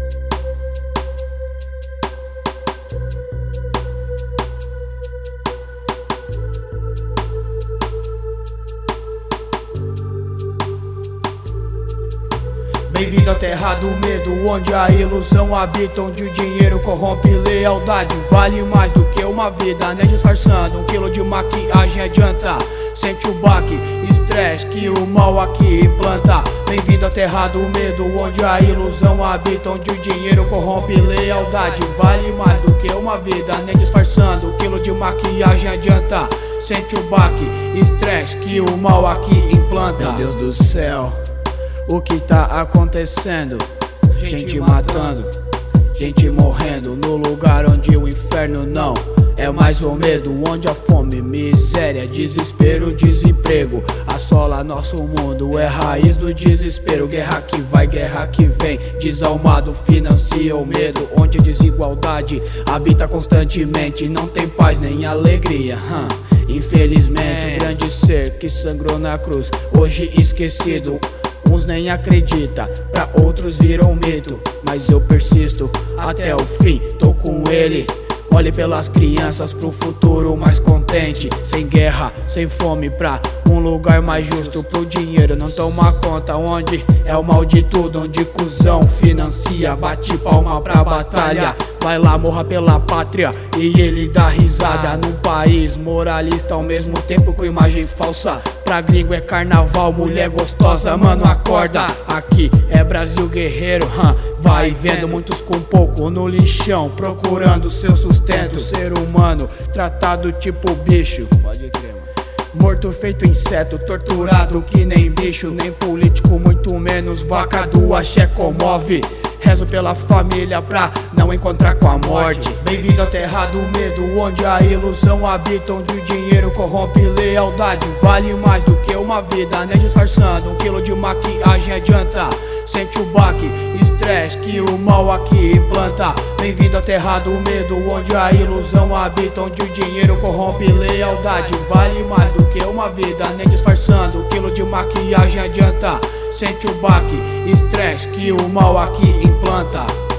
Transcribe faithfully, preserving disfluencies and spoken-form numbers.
Bem-vindo à terra do medo, onde a ilusão habita, onde o dinheiro corrompe, lealdade vale mais do que uma vida. Nem disfarçando, um quilo de maquiagem adianta. Sente o baque, estresse que o mal aqui implanta. Bem-vindo à terra do medo, onde a ilusão habita, onde o dinheiro corrompe, lealdade vale mais do que uma vida. Nem disfarçando, um quilo de maquiagem adianta. Sente o baque, estresse que o mal aqui implanta. Meu Deus do céu, o que tá acontecendo? Gente matando, gente morrendo, no lugar onde o inferno não é mais o medo, onde a fome, miséria, desespero, desemprego assola nosso mundo, é raiz do desespero. Guerra que vai, guerra que vem, desalmado financia o medo, onde a desigualdade habita constantemente, não tem paz nem alegria. hum. Infelizmente, o grande ser que sangrou na cruz, hoje esquecido. Uns nem acreditam, pra outros viram mito, mas eu persisto até o fim, tô com ele. Olhe pelas crianças pro futuro mais contente, sem guerra, sem fome, pra um lugar mais justo. Pro dinheiro não toma conta, onde é o mal de tudo, onde cuzão financia, bate palma pra batalha. Vai lá, morra pela pátria, e ele dá risada. Num país moralista ao mesmo tempo com imagem falsa. Pra gringo é carnaval, mulher gostosa, mano acorda. Aqui é Brasil guerreiro, hum. Vai vendo muitos com pouco no lixão, procurando seu sustento. Ser humano tratado tipo bicho, pode crer, mano. Morto feito inseto, torturado que nem bicho. Nem político, muito menos vaca do axé comove. Rezo pela família pra não encontrar com a morte. Bem-vindo à terra do medo, onde a ilusão habita, onde o dinheiro corrompe, lealdade vale mais do que uma vida. Nem disfarçando, um quilo de maquiagem adianta. Sente o baque, estresse que o mal aqui implanta. Bem-vindo à terra do medo, onde a ilusão habita, onde o dinheiro corrompe, lealdade vale mais do que uma vida. Nem disfarçando, um quilo de maquiagem adianta. Sente o baque, estresse que o mal aqui implanta.